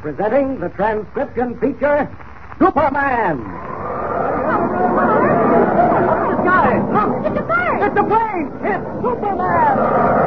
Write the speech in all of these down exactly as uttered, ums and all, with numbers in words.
presenting the transcription feature, Superman. The sky! Look! It's a bird! It's a plane! It's Superman!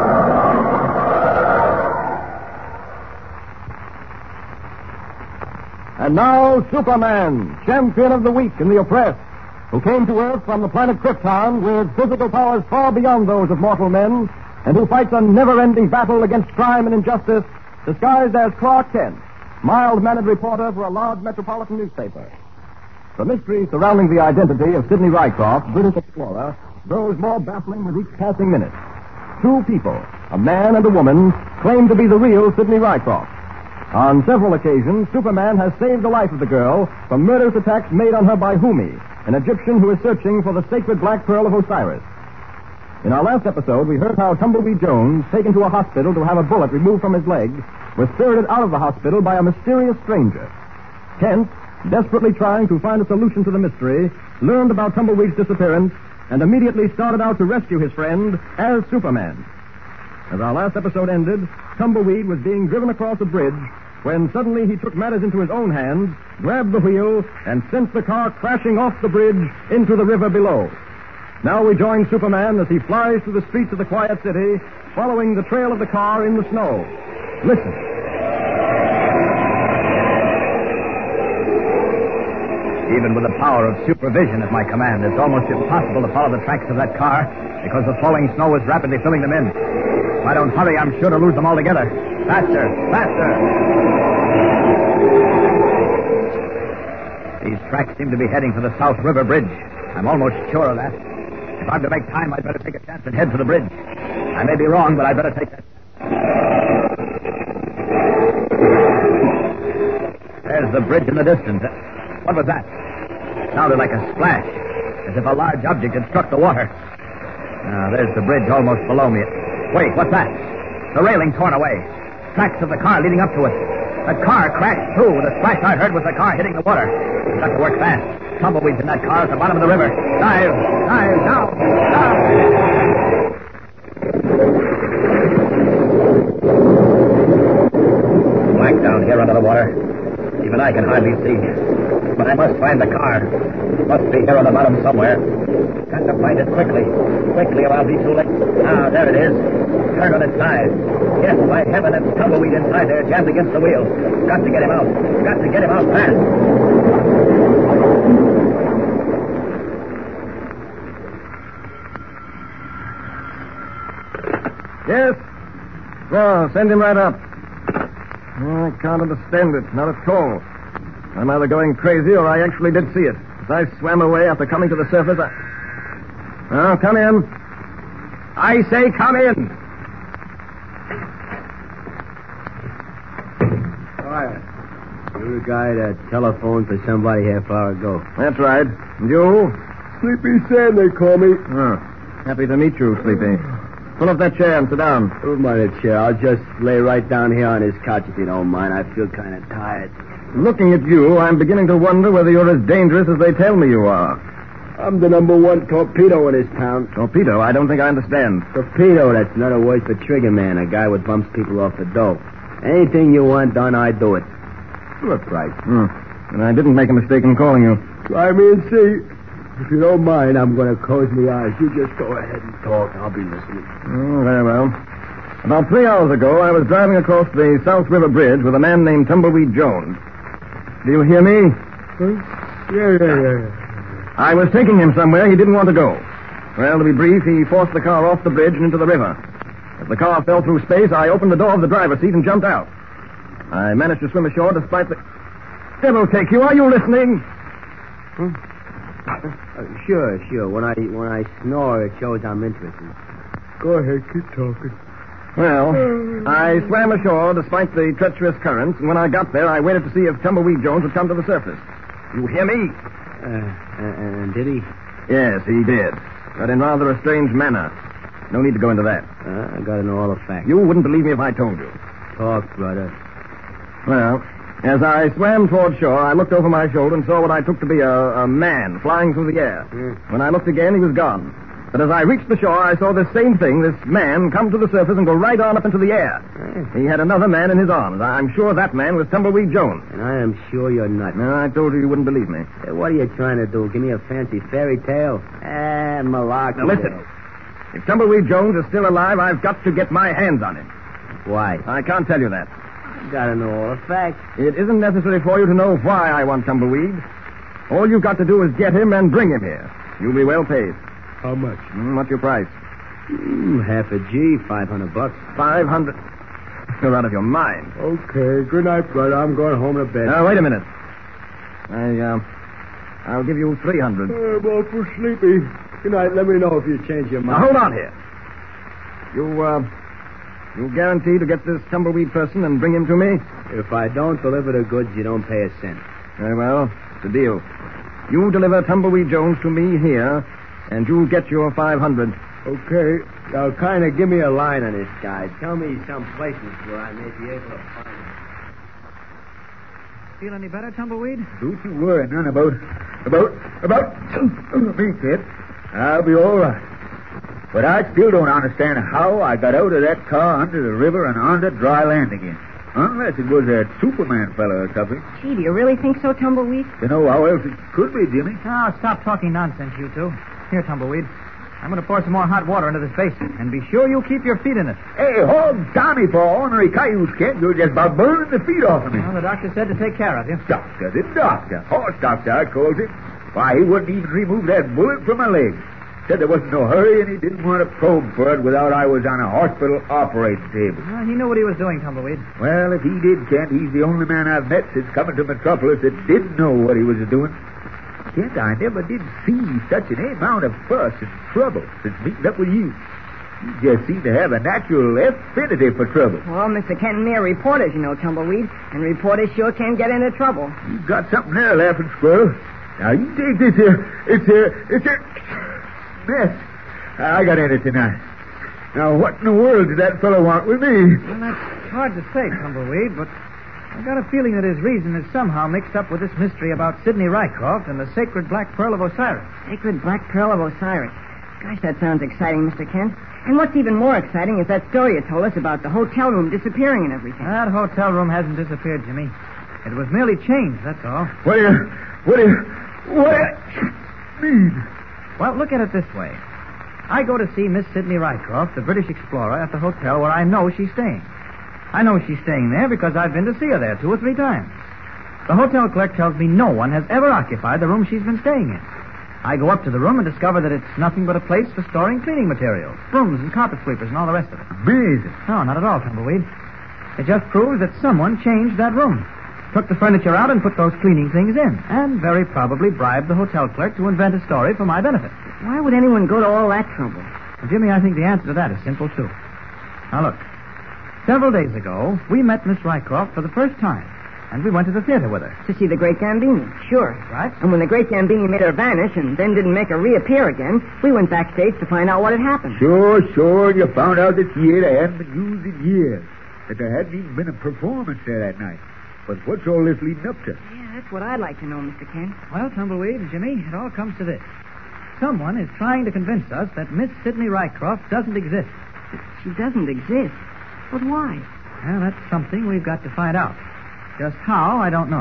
And now, Superman, champion of the weak and the oppressed, who came to Earth from the planet Krypton with physical powers far beyond those of mortal men, and who fights a never-ending battle against crime and injustice, disguised as Clark Kent, mild-mannered reporter for a large metropolitan newspaper. The mystery surrounding the identity of Sidney Rycroft, British explorer, grows more baffling with each passing minute. Two people, a man and a woman, claim to be the real Sidney Rycroft. On several occasions, Superman has saved the life of the girl from murderous attacks made on her by Humi, an Egyptian who is searching for the sacred black pearl of Osiris. In our last episode, we heard how Tumbleweed Jones, taken to a hospital to have a bullet removed from his leg, was spirited out of the hospital by a mysterious stranger. Kent, desperately trying to find a solution to the mystery, learned about Tumbleweed's disappearance and immediately started out to rescue his friend as Superman. As our last episode ended, Tumbleweed was being driven across a bridge when suddenly he took matters into his own hands, grabbed the wheel, and sent the car crashing off the bridge into the river below. Now we join Superman as he flies through the streets of the quiet city, following the trail of the car in the snow. Listen. Even with the power of supervision at my command, it's almost impossible to follow the tracks of that car because the falling snow is rapidly filling them in. If I don't hurry, I'm sure to lose them altogether. Faster, faster. These tracks seem to be heading for the South River Bridge. I'm almost sure of that. If I'm to make time, I'd better take a chance and head for the bridge. I may be wrong, but I'd better take that. There's the bridge in the distance. What was that? It sounded like a splash, as if a large object had struck the water. Now, there's the bridge almost below me. Wait, what's that? The railing torn away. Tracks of the car leading up to it. The car crashed through. The splash I heard was the car hitting the water. We've got to work fast. Tumbleweeds in that car at the bottom of the river. Dive! Dive! Now! Dive! Black down here under the water. Even I can hardly see. But I must find the car. Must be here on the bottom somewhere. Got to find it quickly. Quickly or I'll be too late. Ah, there it is. Turned on its side. Yes, by heaven, it's Tumbleweed inside there, jammed against the wheel. Got to get him out. Got to get him out fast. Yes? No, send him right up. I can't understand it. Not at all. I'm either going crazy or I actually did see it. As I swam away after coming to the surface, I... Oh, come in. I say come in. Quiet. You're the guy that telephoned for somebody half hour ago. That's right. And you? Sleepy Sam, they call me. Oh, happy to meet you, Sleepy. Pull up that chair and sit down. Don't mind a chair. I'll just lay right down here on this couch if you don't mind. I feel kind of tired. Looking at you, I'm beginning to wonder whether you're as dangerous as they tell me you are. I'm the number one torpedo in this town. Torpedo? I don't think I understand. Torpedo, that's another word for trigger man, a guy who bumps people off the dope. Anything you want done, I do it. For a price. Hmm. And I didn't make a mistake in calling you. Try me and see. If you don't mind, I'm going to close my eyes. You just go ahead and talk. I'll be listening. Oh, very well. About three hours ago, I was driving across the South River Bridge with a man named Tumbleweed Jones. Do you hear me? Huh? Yeah, yeah, yeah, yeah. I was taking him somewhere he didn't want to go. Well, to be brief, he forced the car off the bridge and into the river. As the car fell through space, I opened the door of the driver's seat and jumped out. I managed to swim ashore despite the... Devil take you, are you listening? Huh? Uh, sure, sure. When I when I snore, it shows I'm interested. Go ahead, keep talking. Well, I swam ashore despite the treacherous currents, and when I got there, I waited to see if Tumbleweed Jones would come to the surface. You hear me? Uh, and did he? Yes, he did. But in rather a strange manner. No need to go into that. Uh, I gotta know all the facts. You wouldn't believe me if I told you. Talk, brother. Well, as I swam toward shore, I looked over my shoulder and saw what I took to be a, a man flying through the air. Mm. When I looked again, he was gone. But as I reached the shore, I saw this same thing, this man, come to the surface and go right on up into the air. He had another man in his arms. I'm sure that man was Tumbleweed Jones. And I am sure you're not. No, I told you you wouldn't believe me. Hey, what are you trying to do? Give me a fancy fairy tale? Ah, malarkey. Now, listen. If Tumbleweed Jones is still alive, I've got to get my hands on him. Why? I can't tell you that. You gotta know all the facts. It isn't necessary for you to know why I want Tumbleweed. All you've got to do is get him and bring him here. You'll be well paid. How much? Mm, what's your price? Mm, half a G, five hundred bucks. Five hundred. You're out of your mind. Okay, good night, brother. I'm going home to bed. Now, wait a minute. I, uh, I'll give you three hundred. I'm awful sleepy. Good night. Let me know if you change your mind. Now, hold on here. You, uh, you guarantee to get this Tumbleweed person and bring him to me? If I don't deliver the goods, you don't pay a cent. Very well. It's a deal. You deliver Tumbleweed Jones to me here, and you'll get your five hundred. Okay. Now, kind of give me a line on this guy. Tell me some places where I may be able to find him. Feel any better, Tumbleweed? Don't you worry none about, about, about me, kid. I'll be all right. But I still don't understand how I got out of that car under the river and onto dry land again. Unless it was that Superman fella or something. Gee, do you really think so, Tumbleweed? You know how else it could be, Jimmy. Now, stop talking nonsense, you two. Here, Tumbleweed. I'm going to pour some more hot water into this basin. And be sure you keep your feet in it. Hey, hold Tommy for ornery cayuse, kid. You're just about burning the feet off of me. Well, the doctor said to take care of you. Doctor, the doctor. Horse doctor, I called him. Why, he wouldn't even remove that bullet from my leg. Said there wasn't no hurry, and he didn't want to probe for it without I was on a hospital operating table. Well, he knew what he was doing, Tumbleweed. Well, if he did, Kent, he's the only man I've met since coming to Metropolis that didn't know what he was doing. Kent, I never did see such an amount of fuss and trouble since meeting up with you. You just seem to have a natural affinity for trouble. Well, Mister Kent and me are reporters, you know, Tumbleweed. And reporters sure can get into trouble. You've got something there, Laughing Squirrel. Now, you take this here. It's a... It's a... mess. I got in it tonight. Now, what in the world did that fellow want with me? Well, that's hard to say, Tumbleweed, but I got a feeling that his reason is somehow mixed up with this mystery about Sidney Rycroft and the sacred Black Pearl of Osiris. Sacred Black Pearl of Osiris. Gosh, that sounds exciting, Mister Kent. And what's even more exciting is that story you told us about the hotel room disappearing and everything. That hotel room hasn't disappeared, Jimmy. It was merely changed, that's all. What do you... What do you... What do you mean? Well, look at it this way. I go to see Miss Sidney Rycroft, the British explorer, at the hotel where I know she's staying. I know she's staying there because I've been to see her there two or three times. The hotel clerk tells me no one has ever occupied the room she's been staying in. I go up to the room and discover that it's nothing but a place for storing cleaning materials, brooms and carpet sweepers and all the rest of it. Amazing. No, not at all, Tumbleweed. It just proves that someone changed that room. Took the furniture out and put those cleaning things in. And very probably bribed the hotel clerk to invent a story for my benefit. Why would anyone go to all that trouble? Well, Jimmy, I think the answer to that is simple, too. Now, look. Several days ago, we met Miss Rycroft for the first time. And we went to the theater with her. To see the Great Gambini, sure. Right. And when the Great Gambini made her vanish and then didn't make her reappear again, we went backstage to find out what had happened. Sure, sure. You found out that theater hadn't been used in years. That there hadn't even been a performance there that night. But what's all this leading up to? Yeah, that's what I'd like to know, Mister Kent. Well, Tumbleweed and Jimmy, it all comes to this. Someone is trying to convince us that Miss Sidney Rycroft doesn't exist. She doesn't exist. But why? Well, that's something we've got to find out. Just how, I don't know.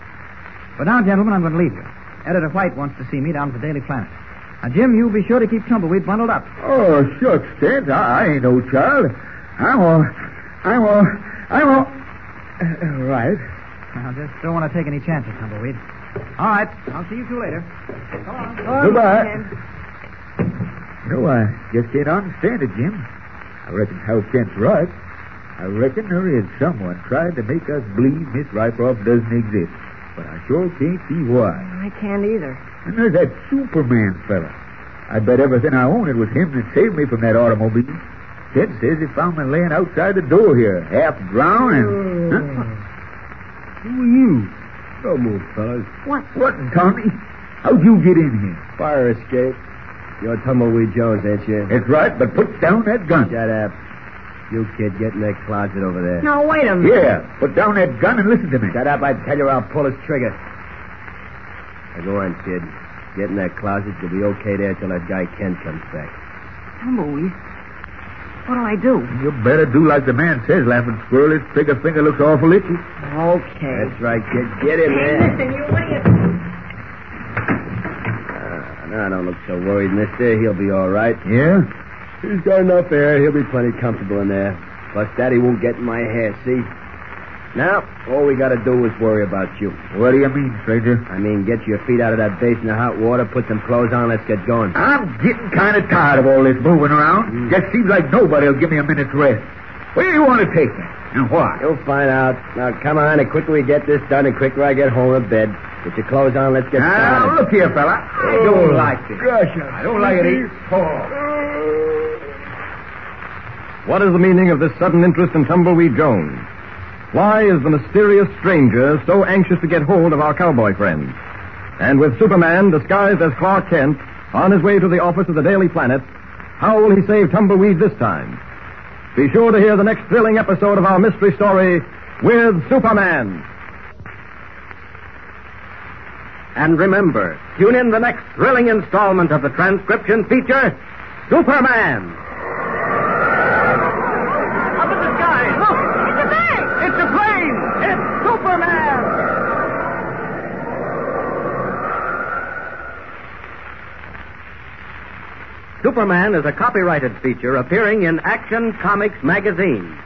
But now, gentlemen, I'm going to leave you. Editor White wants to see me down at the Daily Planet. Now, Jim, you be sure to keep Tumbleweed bundled up. Oh, shucks, Kent. I, I ain't no child. I'm all... I'm all... I'm all... Uh, right. I just don't want to take any chances, Tumbleweed. All right. I'll see you two later. Go on. Go on, Goodbye. Mister Kent. No, I just can't understand it, Jim. I reckon Hal Kent's right. I reckon there is someone trying to make us believe Miss Rycroft doesn't exist. But I sure can't see why. I can't either. And there's that Superman fella. I bet everything I own it was him that saved me from that automobile. Ted says he found me laying outside the door here, half drowned and... Oh. Huh? Who are you? Don't move, fellas. What? What, Tommy? How'd you get in here? Fire escape. You're Tumbleweed Jones, ain't you? That's right, but put down that gun. Shut up. You, kid, get in that closet over there. Now, wait a minute. Yeah, put down that gun and listen to me. Shut up, I tell you, I'll pull his trigger. Now, go on, kid. Get in that closet. You'll be okay there till that guy Ken comes back. Tumbleweed. What'll I do? You better do like the man says, Laughing Squirrel. His trigger finger looks awful itchy. Okay. That's right, kid. Get in Hey, there. listen, you what do you... Uh, now, don't look so worried, mister. He'll be all right. Yeah? He's got enough air. He'll be plenty comfortable in there. Plus, Daddy won't get in my hair, see? Now, all we gotta do is worry about you. What do you mean, stranger? I mean, get your feet out of that basin of hot water, put some clothes on, let's get going. I'm getting kind of tired of all this moving around. Mm. Just seems like nobody will give me a minute's rest. Where do you want to take me? And why? You'll find out. Now, come on. The quicker we get this done, the quicker I get home to bed. Get your clothes on, let's get Now, started. look here, fella. I don't like this. I don't like it either. What is the meaning of this sudden interest in Tumbleweed Jones? Why is the mysterious stranger so anxious to get hold of our cowboy friend? And with Superman disguised as Clark Kent on his way to the office of the Daily Planet, how will he save Tumbleweed this time? Be sure to hear the next thrilling episode of our mystery story with Superman. And remember, tune in the next thrilling installment of the transcription feature, Superman. Up in the sky! Look! It's a bird! It's a plane! It's Superman! Superman is a copyrighted feature appearing in Action Comics magazine.